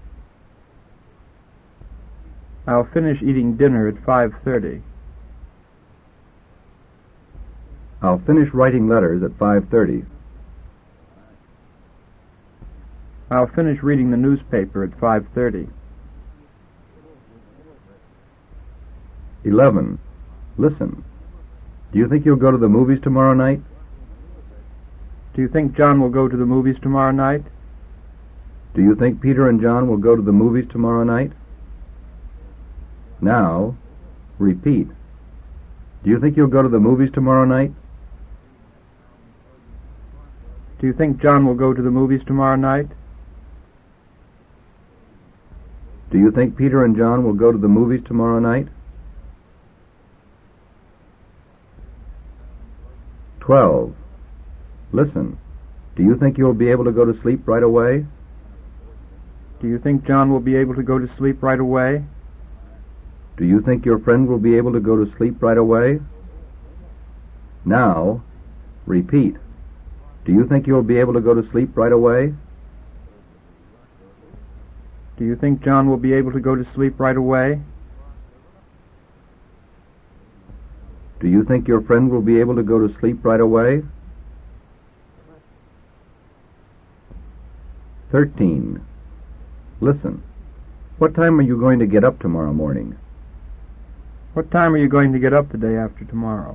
Speaker 3: I'll finish eating dinner at five thirty.
Speaker 1: I'll finish writing letters at five thirty.
Speaker 3: I'll finish reading the newspaper at five thirty.
Speaker 1: Eleven. Listen. Do you think you'll go to the movies tomorrow night?
Speaker 3: Do you think John will go to the movies tomorrow night?
Speaker 1: Do you think Peter and John will go to the movies tomorrow night? Now, repeat. Do you think you'll go to the movies tomorrow night?
Speaker 3: Do you think John will go to the movies tomorrow night?
Speaker 1: Do you think Peter and John will go to the movies tomorrow night? Twelve. Listen. Do you think you'll be able to go to sleep right away?
Speaker 3: Do you think John will be able to go to sleep right away?
Speaker 1: Do you think your friend will be able to go to sleep right away? Now, repeat. Do you think you'll be able to go to sleep right away?
Speaker 3: Do you think John will be able to go to sleep right away?
Speaker 1: Do you think your friend will be able to go to sleep right away? Thirteen. Listen. What time are you going to get up tomorrow morning?
Speaker 3: What time are you going to get up the day after tomorrow?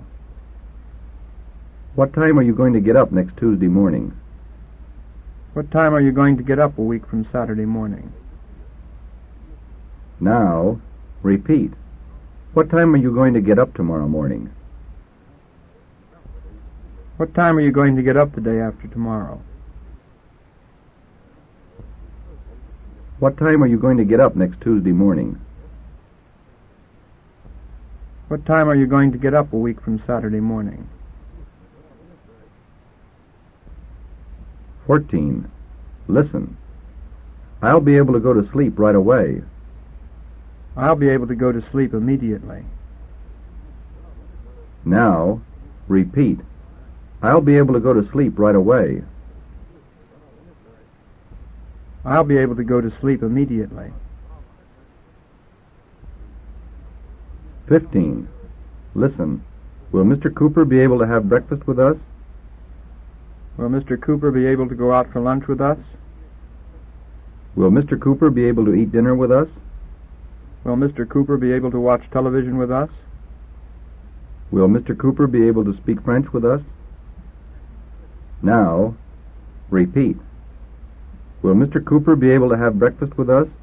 Speaker 1: What time are you going to get up next Tuesday morning?
Speaker 3: What time are you going to get up a week from Saturday morning?
Speaker 1: Now, repeat. What time are you going to get up tomorrow morning?
Speaker 3: What time are you going to get up the day after tomorrow?
Speaker 1: What time are you going to get up next Tuesday morning?
Speaker 3: What time are you going to get up a week from Saturday morning?
Speaker 1: Fourteen. Listen. I'll be able to go to sleep right away.
Speaker 3: I'll be able to go to sleep immediately.
Speaker 1: Now, repeat. I'll be able to go to sleep right away.
Speaker 3: I'll be able to go to sleep immediately.
Speaker 1: Fifteen. Listen. Will Mister Cooper be able to have breakfast with us?
Speaker 3: Will Mister Cooper be able to go out for lunch with us?
Speaker 1: Will Mister Cooper be able to eat dinner with us?
Speaker 3: Will Mister Cooper be able to watch television with us?
Speaker 1: Will Mister Cooper be able to speak French with us? Now, repeat. Will Mister Cooper be able to have breakfast with us?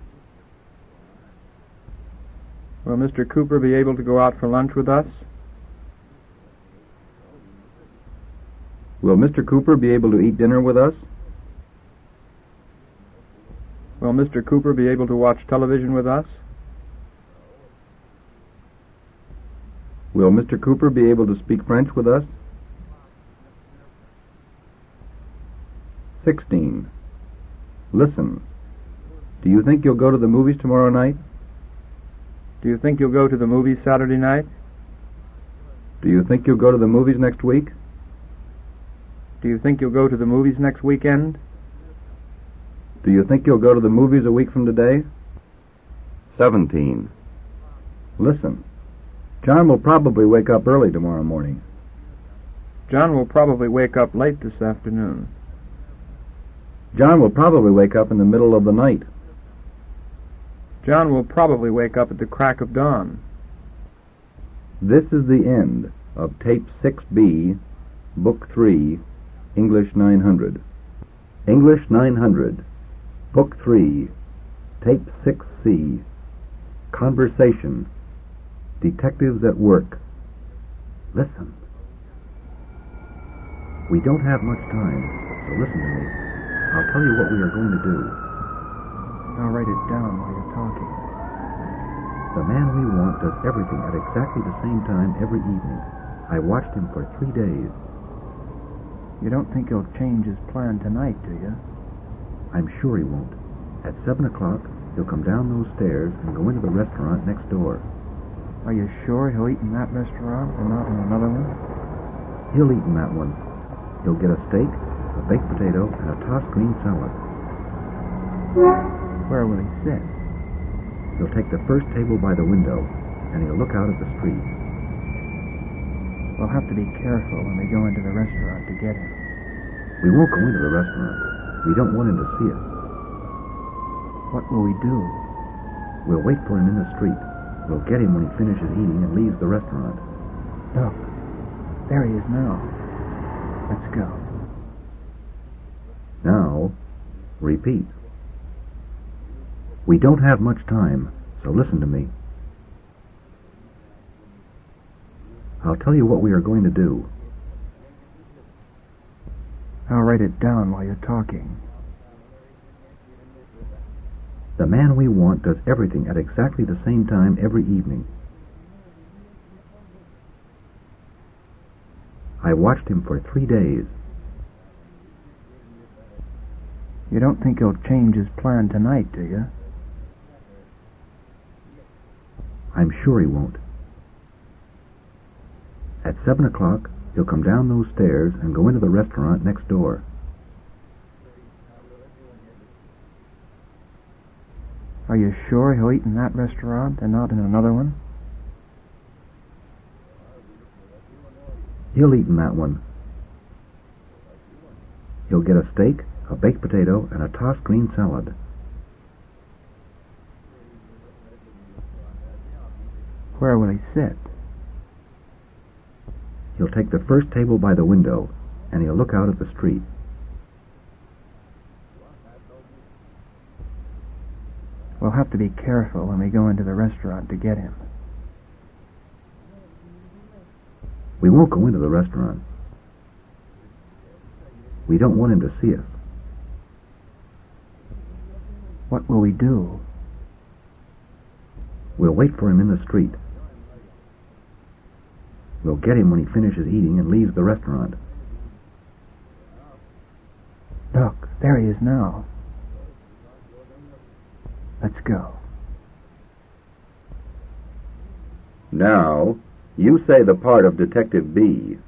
Speaker 3: Will Mister Cooper be able to go out for lunch with us?
Speaker 1: Will Mister Cooper be able to eat dinner with us?
Speaker 3: Will Mister Cooper be able to watch television with us?
Speaker 1: Will Mister Cooper be able to speak French with us? Sixteen. Listen. Do you think you'll go to the movies tomorrow night?
Speaker 3: Do you think you'll go to the movies Saturday night?
Speaker 1: Do you think you'll go to the movies next week?
Speaker 3: Do you think you'll go to the movies next weekend?
Speaker 1: Do you think you'll go to the movies a week from today? Seventeen. Listen. John will probably wake up early tomorrow morning.
Speaker 3: John will probably wake up late this afternoon.
Speaker 1: John will probably wake up in the middle of the night.
Speaker 3: John will probably wake up at the crack of dawn.
Speaker 1: This is the end of Tape six B, Book three, English nine hundred. English nine hundred, Book three, Tape six C, Conversation, Detectives at Work. Listen. We don't have much time, so listen to me. I'll tell you what we are going to do.
Speaker 3: I'll write it down while you're talking.
Speaker 1: The man we want does everything at exactly the same time every evening. I watched him for three days.
Speaker 3: You don't think he'll change his plan tonight, do you?
Speaker 1: I'm sure he won't. At seven o'clock, he'll come down those stairs and go into the restaurant next door.
Speaker 3: Are you sure he'll eat in that restaurant and not in another one?
Speaker 1: He'll eat in that one. He'll get a steak, a baked potato, and a tossed green salad.
Speaker 3: Where will he sit?
Speaker 1: He'll take the first table by the window, and he'll look out at the street.
Speaker 3: We'll have to be careful when we go into the restaurant to get him.
Speaker 1: We won't go into the restaurant. We don't want him to see us.
Speaker 3: What will we do?
Speaker 1: We'll wait for him in the street. We'll get him when he finishes eating and leaves the restaurant.
Speaker 3: Look, there he is now. Let's go.
Speaker 1: Now, repeat. We don't have much time, so listen to me. I'll tell you what we are going to do.
Speaker 3: I'll write it down while you're talking.
Speaker 1: The man we want does everything at exactly the same time every evening. I watched him for three days.
Speaker 3: You don't think he'll change his plan tonight, do you?
Speaker 1: I'm sure he won't. At seven o'clock, he'll come down those stairs and go into the restaurant next door.
Speaker 3: Are you sure he'll eat in that restaurant and not in another one?
Speaker 1: He'll eat in that one. He'll get a steak, a baked potato, and a tossed green salad.
Speaker 3: Where will he sit?
Speaker 1: He'll take the first table by the window, and he'll look out at the street.
Speaker 3: We'll have to be careful when we go into the restaurant to get him.
Speaker 1: We won't go into the restaurant. We don't want him to see us.
Speaker 3: What will we do?
Speaker 1: We'll wait for him in the street. We'll get him when he finishes eating and leaves the restaurant.
Speaker 3: Look, there he is now. Let's go.
Speaker 1: Now, you say the part of Detective B.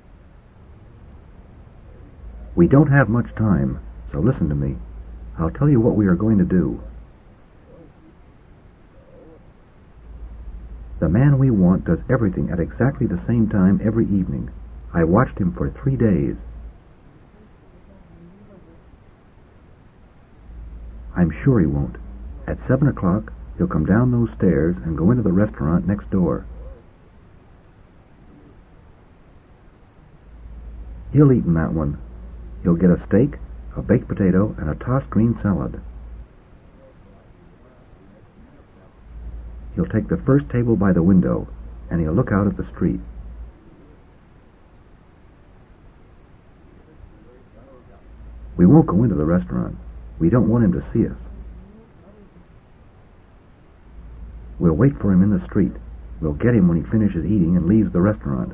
Speaker 1: We don't have much time, so listen to me. I'll tell you what we are going to do. The man we want does everything at exactly the same time every evening. I watched him for three days. I'm sure he won't. At seven o'clock, he'll come down those stairs and go into the restaurant next door. He'll eat in that one. He'll get a steak, a baked potato, and a tossed green salad. He'll take the first table by the window, and he'll look out at the street. We won't go into the restaurant. We don't want him to see us. We'll wait for him in the street. We'll get him when he finishes eating and leaves the restaurant.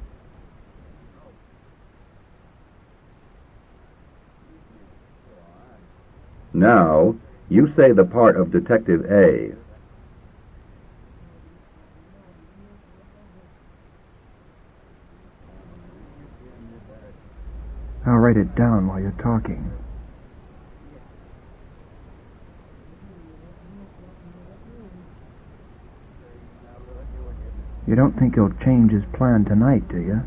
Speaker 1: Now, you say the part of Detective A.
Speaker 3: I'll write it down while you're talking. You don't think he'll change his plan tonight, do you?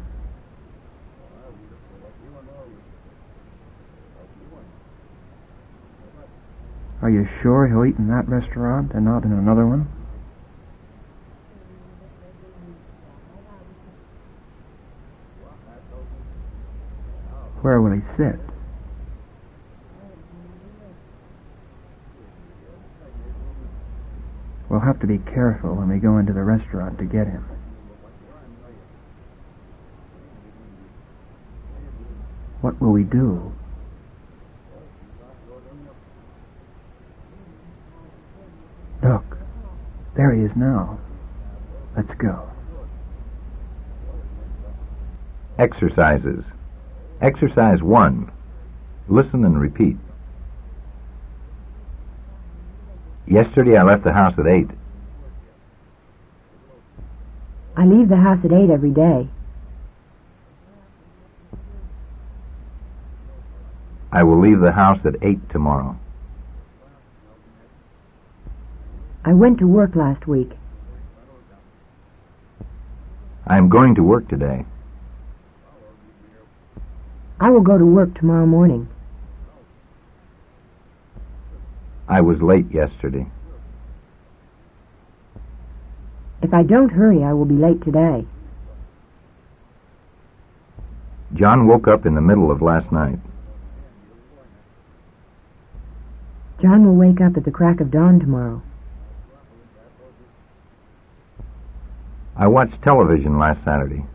Speaker 3: Are you sure he'll eat in that restaurant and not in another one? Where will he sit? We'll have to be careful when we go into the restaurant to get him. What will we do? Look, there he is now. Let's go.
Speaker 4: Exercises. Exercise one. Listen and repeat. Yesterday I left the house at eight.
Speaker 2: I leave the house at eight every day.
Speaker 4: I will leave the house at eight tomorrow.
Speaker 2: I went to work last week.
Speaker 4: I am going to work today.
Speaker 2: I will go to work tomorrow morning.
Speaker 4: I was late yesterday.
Speaker 2: If I don't hurry, I will be late today.
Speaker 4: John woke up in the middle of last night.
Speaker 2: John will wake up at the crack of dawn tomorrow.
Speaker 4: I watched television last Saturday.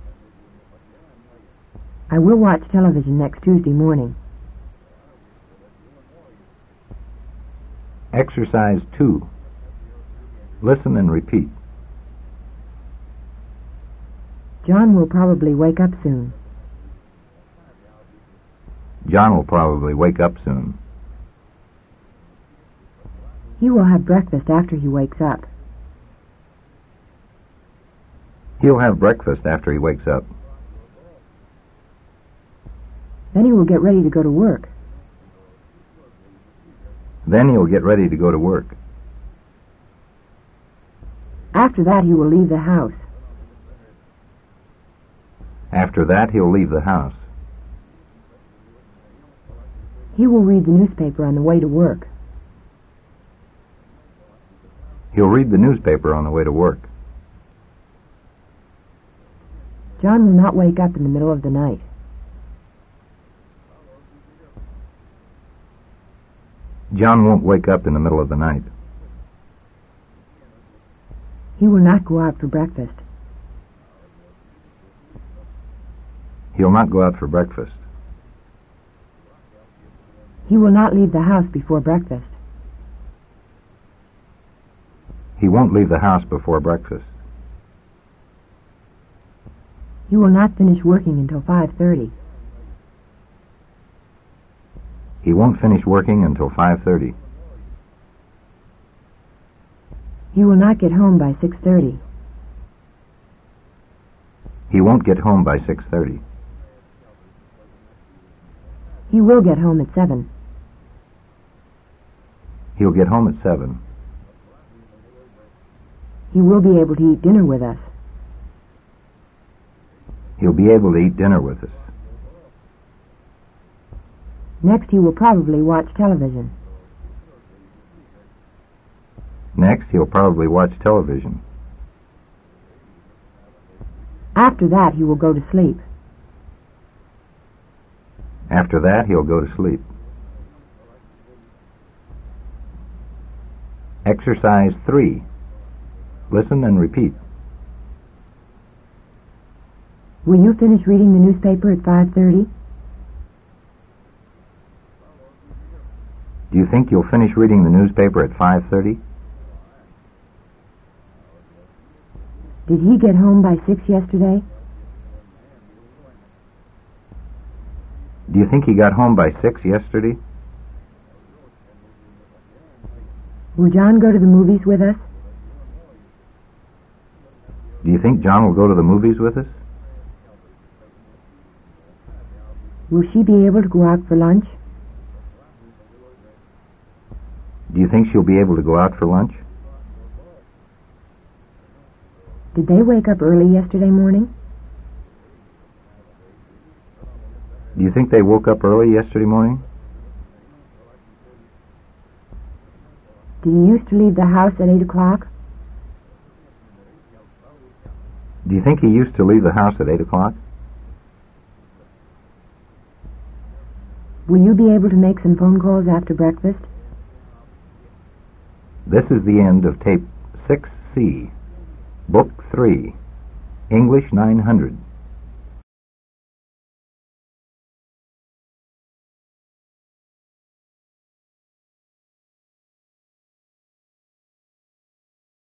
Speaker 2: I will watch television next Tuesday morning.
Speaker 4: Exercise two. Listen and repeat.
Speaker 2: John will probably wake up soon.
Speaker 4: John will probably wake up soon.
Speaker 2: He will have breakfast after he wakes up.
Speaker 4: He'll have breakfast after he wakes up.
Speaker 2: Then he will get ready to go to work.
Speaker 4: Then he'll get ready to go to work.
Speaker 2: After that, he will leave the house.
Speaker 4: After that, he'll leave the house.
Speaker 2: He will read the newspaper on the way to work.
Speaker 4: He'll read the newspaper on the way to work.
Speaker 2: John will not wake up in the middle of the night.
Speaker 4: John won't wake up in the middle of the night.
Speaker 2: He will not go out for breakfast.
Speaker 4: He'll not go out for breakfast.
Speaker 2: He will not leave the house before breakfast.
Speaker 4: He won't leave the house before breakfast.
Speaker 2: He will not finish working until five thirty.
Speaker 4: He won't finish working until five thirty.
Speaker 2: He will not get home by six thirty.
Speaker 4: He won't get home by six thirty.
Speaker 2: He will get home at seven.
Speaker 4: He'll get home at seven.
Speaker 2: He will be able to eat dinner with us.
Speaker 4: He'll be able to eat dinner with us.
Speaker 2: Next, he will probably watch television.
Speaker 4: Next, he'll probably watch television.
Speaker 2: After that, he will go to sleep.
Speaker 4: After that, he'll go to sleep. Exercise three. Listen and repeat.
Speaker 2: Will you finish reading the newspaper at five thirty?
Speaker 4: Do you think you'll finish reading the newspaper at five thirty?
Speaker 2: Did he get home by six yesterday?
Speaker 4: Do you think he got home by six yesterday?
Speaker 2: Will John go to the movies with us?
Speaker 4: Do you think John will go to the movies with us?
Speaker 2: Will she be able to go out for lunch?
Speaker 4: Do you think she'll be able to go out for lunch?
Speaker 2: Did they wake up early yesterday morning?
Speaker 4: Do you think they woke up early yesterday morning?
Speaker 2: Did he used to leave the house at eight o'clock?
Speaker 4: Do you think he used to leave the house at eight o'clock?
Speaker 2: Will you be able to make some phone calls after breakfast?
Speaker 4: This is the end of tape six C, Book three, English nine hundred.